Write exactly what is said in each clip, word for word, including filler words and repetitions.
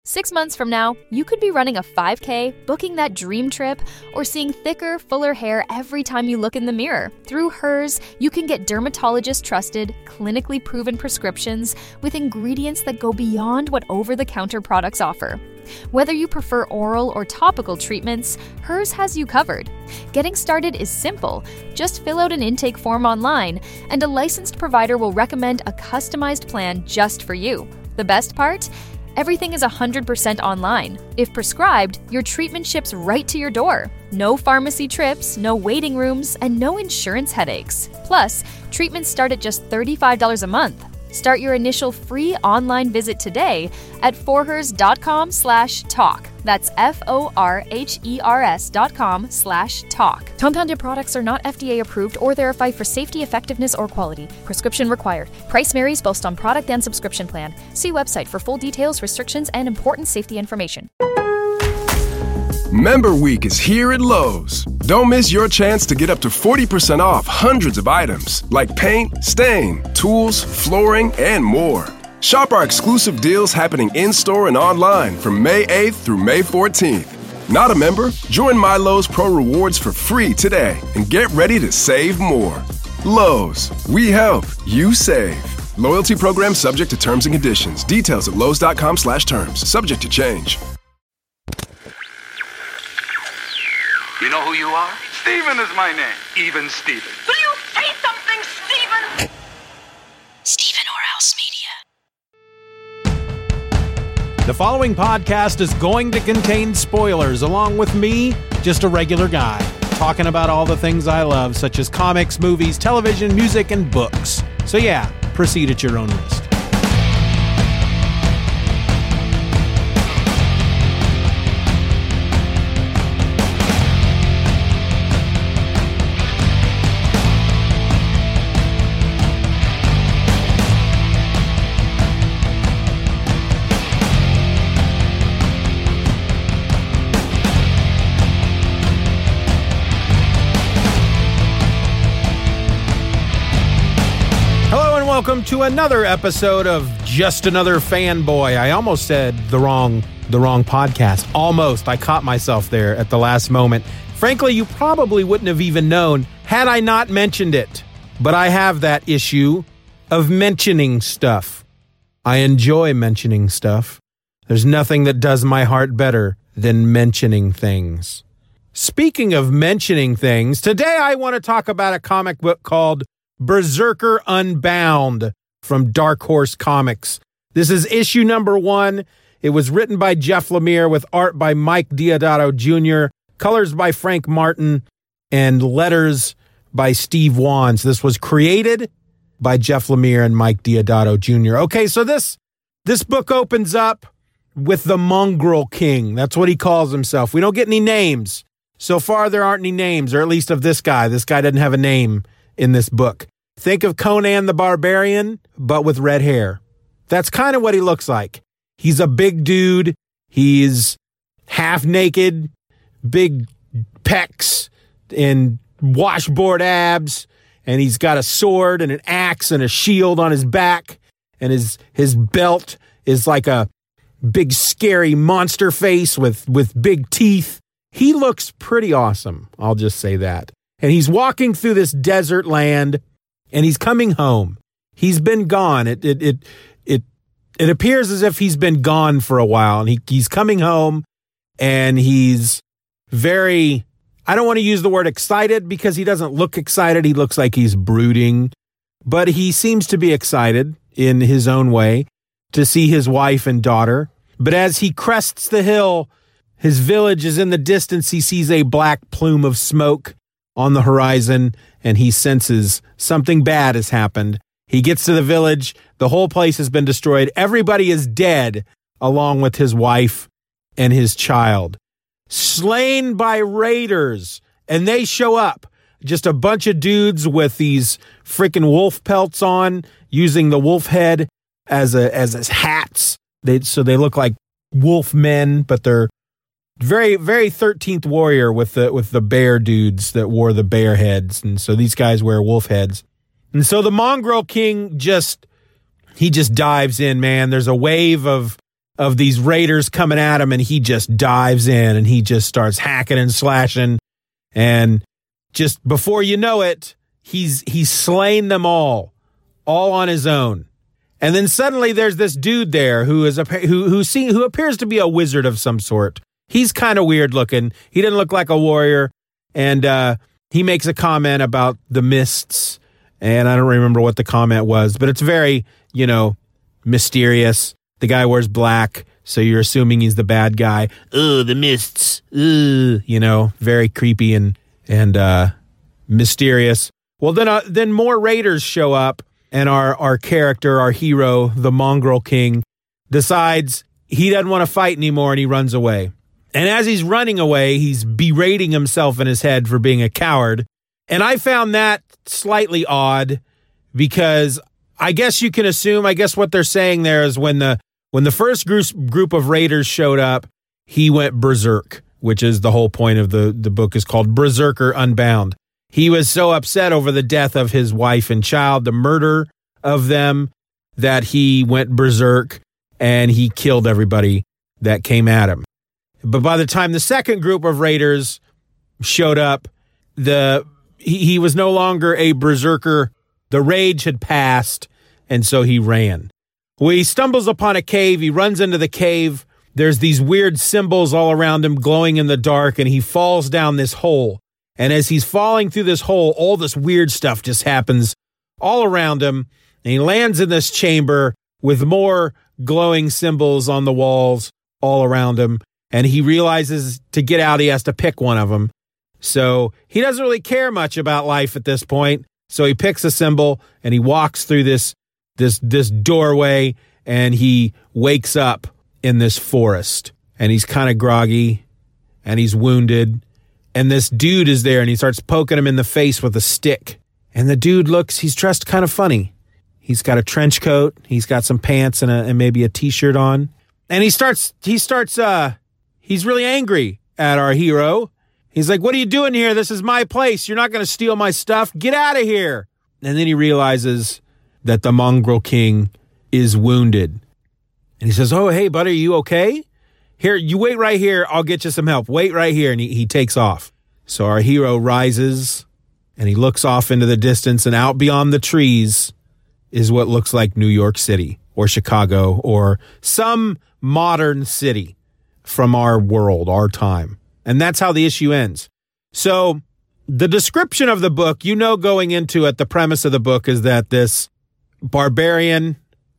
Six months from now, you could be running a five K, booking that dream trip, or seeing thicker, fuller hair every time you look in the mirror. Through Hers, you can get dermatologist-trusted, clinically proven prescriptions with ingredients that go beyond what over-the-counter products offer. Whether you prefer oral or topical treatments, Hers has you covered. Getting started is simple. Just fill out an intake form online, and a licensed provider will recommend a customized plan just for you. The best part? Everything is one hundred percent online. If prescribed, your treatment ships right to your door. No pharmacy trips, no waiting rooms, and no insurance headaches. Plus, treatments start at just thirty-five dollars a month. Start your initial free online visit today at forhers.com slash talk. That's F-O-R-H-E-R-S dot com slash talk. Compounded products are not F D A approved or verified for safety, effectiveness, or quality. Prescription required. Price varies based on product and subscription plan. See website for full details, restrictions, and important safety information. Member Week is here at Lowe's. Don't miss your chance to get up to forty percent off hundreds of items like paint, stain, tools, flooring, and more. Shop our exclusive deals happening in-store and online from May eighth through May fourteenth. Not a member? Join My Lowe's Pro Rewards for free today and get ready to save more. Lowe's, we help, you save. Loyalty program subject to terms and conditions. Details at lowes.com slash terms. Subject to change. You know who you are? Steven is my name. Even Steven. Will you say something, Steven? Steven Orhouse Media. The following podcast is going to contain spoilers, along with me, just a regular guy, talking about all the things I love, such as comics, movies, television, music, and books. So yeah, proceed at your own risk. Welcome to another episode of Just Another Fanboy. I almost said the wrong the wrong podcast. Almost. I caught myself there at the last moment. Frankly, you probably wouldn't have even known had I not mentioned it. But I have that issue of mentioning stuff. I enjoy mentioning stuff. There's nothing that does my heart better than mentioning things. Speaking of mentioning things, today I want to talk about a comic book called Berserker Unbound from Dark Horse Comics. This is issue number one. It was written by Jeff Lemire with art by Mike Deodato Junior, colors by Frank Martin, and letters by Steve Wands. This was created by Jeff Lemire and Mike Deodato Junior Okay, so this this book opens up with the Mongrel King. That's what he calls himself. We don't get any names. So far, there aren't any names, or at least of this guy. This guy doesn't have a name in this book. Think of Conan the Barbarian, but with red hair. That's kind of what he looks like. He's a big dude. He's half naked, big pecs and washboard abs, and he's got a sword and an axe and a shield on his back, and his his belt is like a big scary monster face with, with big teeth. He looks pretty awesome, I'll just say that. And he's walking through this desert land, and he's coming home. He's been gone. It it it it it appears as if he's been gone for a while, and he he's coming home, and he's very, I don't want to use the word excited because he doesn't look excited. He looks like he's brooding, but he seems to be excited in his own way to see his wife and daughter. But as he crests the hill, his village is in the distance. He sees a black plume of smoke on the horizon, and he senses something bad has happened. He gets to the village. The whole place has been destroyed. Everybody is dead, along with his wife and his child. Slain by raiders, and they show up. Just a bunch of dudes with these freaking wolf pelts on, using the wolf head as a as, as hats. They so they look like wolf men, but they're Very, very thirteenth Warrior with the with the bear dudes that wore the bear heads. And so these guys wear wolf heads. And so the Mongrel King just, he just dives in, man. There's a wave of of these raiders coming at him, and he just dives in and he just starts hacking and slashing. And just before you know it, he's he's slain them all, all on his own. And then suddenly there's this dude there who is a who who see, who appears to be a wizard of some sort. He's kind of weird looking. He didn't look like a warrior, and uh, he makes a comment about the mists. And I don't remember what the comment was, but it's very, you know, mysterious. The guy wears black, so you're assuming he's the bad guy. Oh, the mists. Ugh, you know, very creepy and and uh, mysterious. Well, then uh, then more raiders show up, and our our character, our hero, the Mongrel King, decides he doesn't want to fight anymore, and he runs away. And as he's running away, he's berating himself in his head for being a coward. And I found that slightly odd because I guess you can assume, I guess what they're saying there is when the when the first group, group of raiders showed up, he went berserk, which is the whole point of the, the book is called Berserker Unbound. He was so upset over the death of his wife and child, the murder of them, that he went berserk and he killed everybody that came at him. But by the time the second group of raiders showed up, the he, he was no longer a berserker. The rage had passed, and so he ran. Well, he stumbles upon a cave. He runs into the cave. There's these weird symbols all around him glowing in the dark, and he falls down this hole. And as he's falling through this hole, all this weird stuff just happens all around him. And he lands in this chamber with more glowing symbols on the walls all around him. And he realizes to get out, he has to pick one of them. So he doesn't really care much about life at this point. So he picks a symbol and he walks through this this this doorway, and he wakes up in this forest. And he's kind of groggy and he's wounded. And this dude is there, and he starts poking him in the face with a stick. And the dude looks, he's dressed kind of funny. He's got a trench coat. He's got some pants and, a, and maybe a t-shirt on. And he starts, he starts, uh, he's really angry at our hero. He's like, what are you doing here? This is my place. You're not going to steal my stuff. Get out of here. And then he realizes that the Mongrel King is wounded. And he says, oh, hey, buddy, are you okay? Here, you wait right here. I'll get you some help. Wait right here. And he, he takes off. So our hero rises and he looks off into the distance, and out beyond the trees is what looks like New York City or Chicago or some modern city from our world, our time. And that's how the issue ends. So the description of the book, you know, going into it, the premise of the book is that this barbarian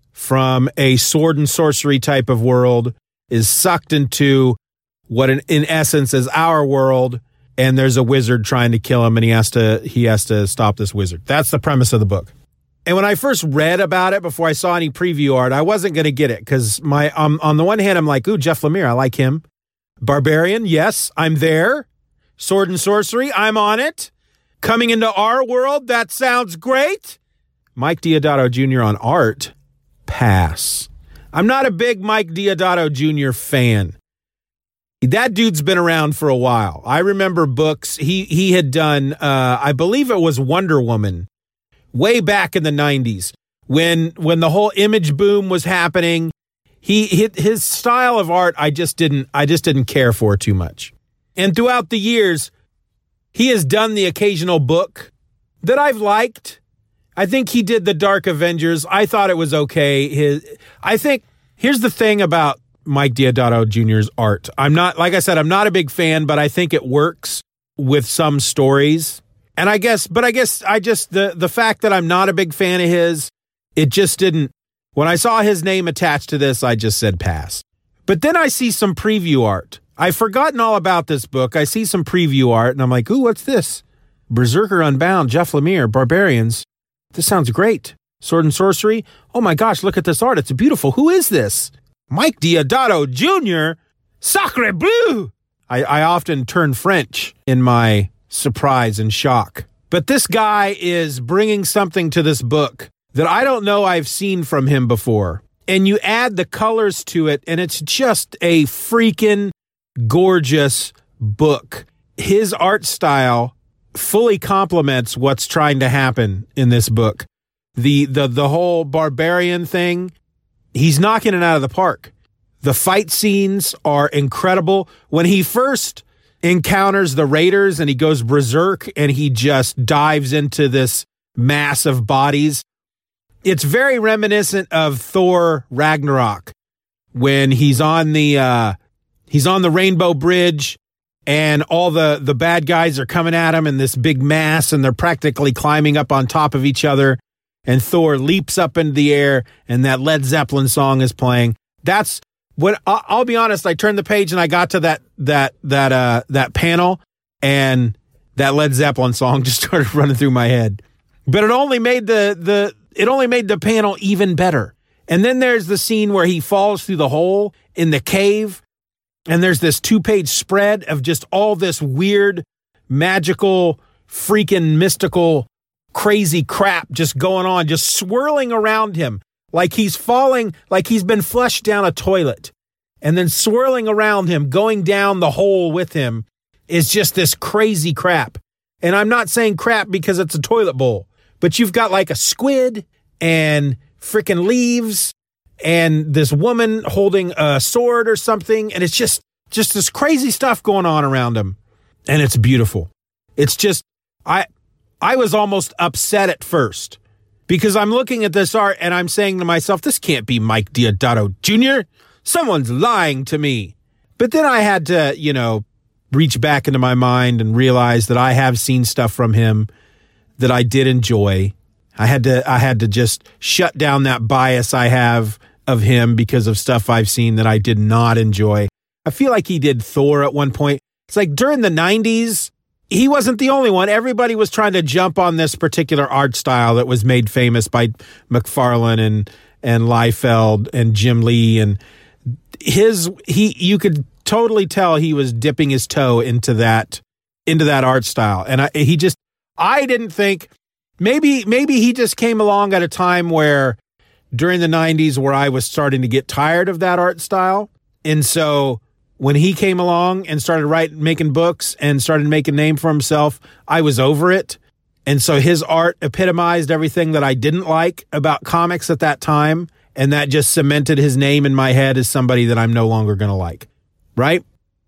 from a sword and sorcery type of world is sucked into what in, in essence is our world, and there's a wizard trying to kill him, and he has to he has to stop this wizard. That's the premise of the book. And when I first read about it, before I saw any preview art, I wasn't going to get it because my um, on the one hand, I'm like, ooh, Jeff Lemire, I like him. Barbarian, yes, I'm there. Sword and sorcery, I'm on it. Coming into our world, that sounds great. Mike Deodato Junior on art, pass. I'm not a big Mike Deodato Junior fan. That dude's been around for a while. I remember books. He he had done, uh, I believe it was Wonder Woman, way back in the nineties when when the whole image boom was happening. He his style of art, I just didn't I just didn't care for too much. And throughout the years, he has done the occasional book that I've liked. I think he did the Dark Avengers. I thought it was okay. His I think here's the thing about Mike Deodato Junior's art. I'm not, like I said, I'm not a big fan, but I think it works with some stories. And I guess, but I guess I just, the, the fact that I'm not a big fan of his, it just didn't, when I saw his name attached to this, I just said pass. But then I see some preview art. I've forgotten all about this book. I see some preview art and I'm like, ooh, what's this? Berserker Unbound, Jeff Lemire, Barbarians. This sounds great. Sword and sorcery. Oh my gosh, look at this art. It's beautiful. Who is this? Mike Deodato Junior Sacre bleu! I, I often turn French in my surprise and shock. But this guy is bringing something to this book that I don't know I've seen from him before. And you add the colors to it, and it's just a freaking gorgeous book. His art style fully complements what's trying to happen in this book. The the the whole barbarian thing, he's knocking it out of the park. The fight scenes are incredible. When he first encounters the Raiders and he goes berserk and he just dives into this mass of bodies, it's very reminiscent of Thor Ragnarok when he's on the uh, he's on the Rainbow Bridge and all the, the bad guys are coming at him in this big mass and they're practically climbing up on top of each other. And Thor leaps up into the air and that Led Zeppelin song is playing. That's when I'll be honest, I turned the page and I got to that that that uh, that panel and that Led Zeppelin song just started running through my head. But it only made the the it only made the panel even better. And then there's the scene where he falls through the hole in the cave, and there's this two-page spread of just all this weird, magical, freaking mystical, crazy crap just going on, just swirling around him like he's falling, like he's been flushed down a toilet. And then swirling around him, going down the hole with him, is just this crazy crap. And I'm not saying crap because it's a toilet bowl, but you've got like a squid and freaking leaves and this woman holding a sword or something. And it's just, just this crazy stuff going on around him. And it's beautiful. It's just, I, I was almost upset at first because I'm looking at this art and I'm saying to myself, this can't be Mike Deodato Junior Someone's lying to me. But then I had to, you know, reach back into my mind and realize that I have seen stuff from him that I did enjoy. I had to I had to just shut down that bias I have of him because of stuff I've seen that I did not enjoy. I feel like he did Thor at one point. It's like during the nineties, he wasn't the only one. Everybody was trying to jump on this particular art style that was made famous by McFarlane and and Liefeld and Jim Lee, and his he you could totally tell he was dipping his toe into that into that art style. And I, he just I didn't think maybe maybe he just came along at a time where during the nineties where I was starting to get tired of that art style. And so when he came along and started writing, making books and started making a name for himself, I was over it. And so his art epitomized everything that I didn't like about comics at that time. And that just cemented his name in my head as somebody that I'm no longer going to like. Right?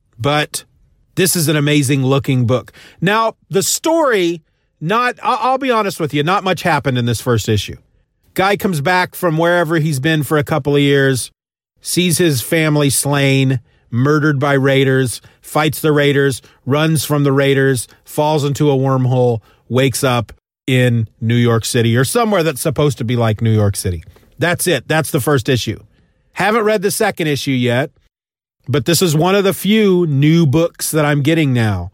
But this is an amazing looking book. Now, the story, not, I'll be honest with you, not much happened in this first issue. Guy comes back from wherever he's been for a couple of years, sees his family slain, murdered by raiders, fights the raiders, runs from the raiders, falls into a wormhole, wakes up in New York City or somewhere that's supposed to be like New York City. That's it. That's the first issue. Haven't read the second issue yet, but this is one of the few new books that I'm getting now.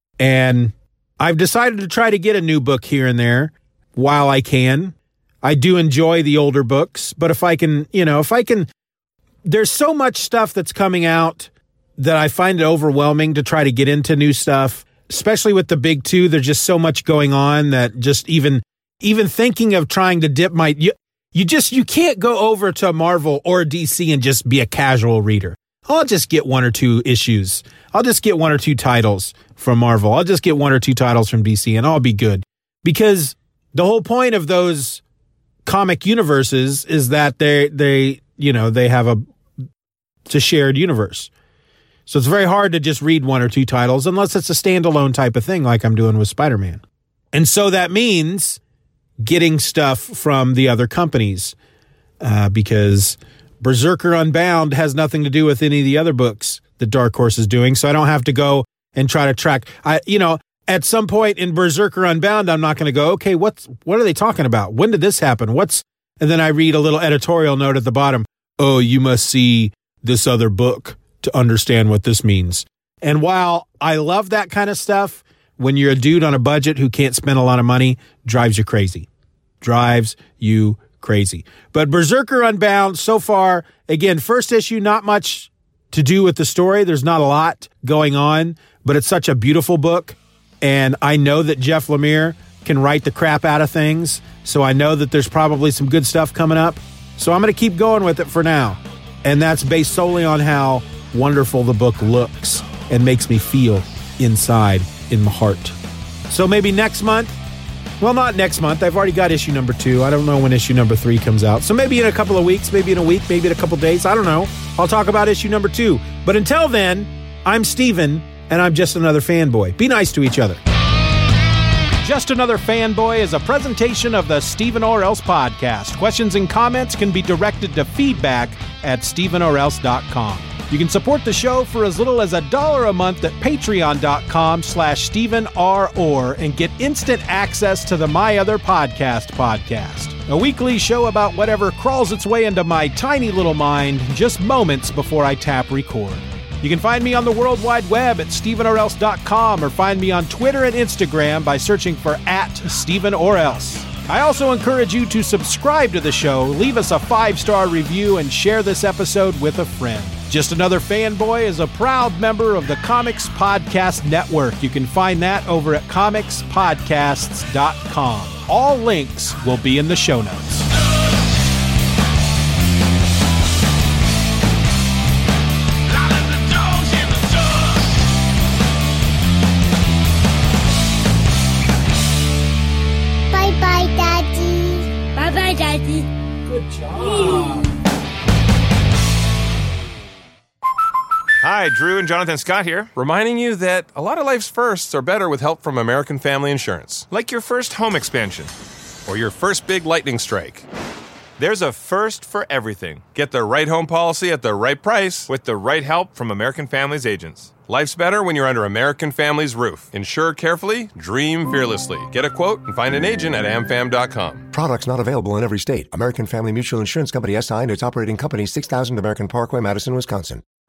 And I've decided to try to get a new book here and there while I can. I do enjoy the older books, but if I can, you know, if I can, there's so much stuff that's coming out that I find it overwhelming to try to get into new stuff, especially with the big two. There's just so much going on that just even, even thinking of trying to dip my, you, you just, you can't go over to Marvel or D C and just be a casual reader. I'll just get one or two issues. I'll just get one or two titles from Marvel. I'll just get one or two titles from D C and I'll be good. Because the whole point of those comic universes is that they, they, you know, they have a, it's a shared universe. So it's very hard to just read one or two titles unless it's a standalone type of thing like I'm doing with Spider-Man. And so that means getting stuff from the other companies uh, because Berserker Unbound has nothing to do with any of the other books that Dark Horse is doing. So I don't have to go and try to track. I, you know, at some point in Berserker Unbound, I'm not going to go, okay, what's, what are they talking about? When did this happen? What's, and then I read a little editorial note at the bottom. Oh, you must see this other book to understand what this means. And while I love that kind of stuff, when you're a dude on a budget who can't spend a lot of money, drives you crazy. Drives you crazy. But Berserker Unbound, so far, again, first issue, not much to do with the story. There's not a lot going on, but it's such a beautiful book. And I know that Jeff Lemire can write the crap out of things. So I know that there's probably some good stuff coming up. So I'm going to keep going with it for now. And that's based solely on how wonderful the book looks and makes me feel inside in my heart. So maybe next month Well, not next month. I've already got issue number two. I don't know when issue number three comes out. So maybe in a couple of weeks, maybe in a week, maybe in a couple of days. I don't know. I'll talk about issue number two. But until then, I'm Steven, and I'm just another fanboy. Be nice to each other. Just Another Fanboy is a presentation of the Steven or Else podcast. Questions and comments can be directed to feedback at steven or else dot com. You can support the show for as little as a dollar a month at patreon.com slash Steven R. Orr and get instant access to the My Other Podcast podcast, a weekly show about whatever crawls its way into my tiny little mind just moments before I tap record. You can find me on the World Wide Web at steven or else dot com or find me on Twitter and Instagram by searching for at Steven or Else. I also encourage you to subscribe to the show, leave us a five-star review, and share this episode with a friend. Just Another Fanboy is a proud member of the Comics Podcast Network. You can find that over at comics podcasts dot com. All links will be in the show notes. Bye-bye, Daddy. Bye-bye, Daddy. Good job. Hi, Drew and Jonathan Scott here, reminding you that a lot of life's firsts are better with help from American Family Insurance. Like your first home expansion, or your first big lightning strike. There's a first for everything. Get the right home policy at the right price with the right help from American Family's agents. Life's better when you're under American Family's roof. Insure carefully, dream fearlessly. Get a quote and find an agent at amfam dot com. Products not available in every state. American Family Mutual Insurance Company S I and its operating company, six thousand American Parkway, Madison, Wisconsin.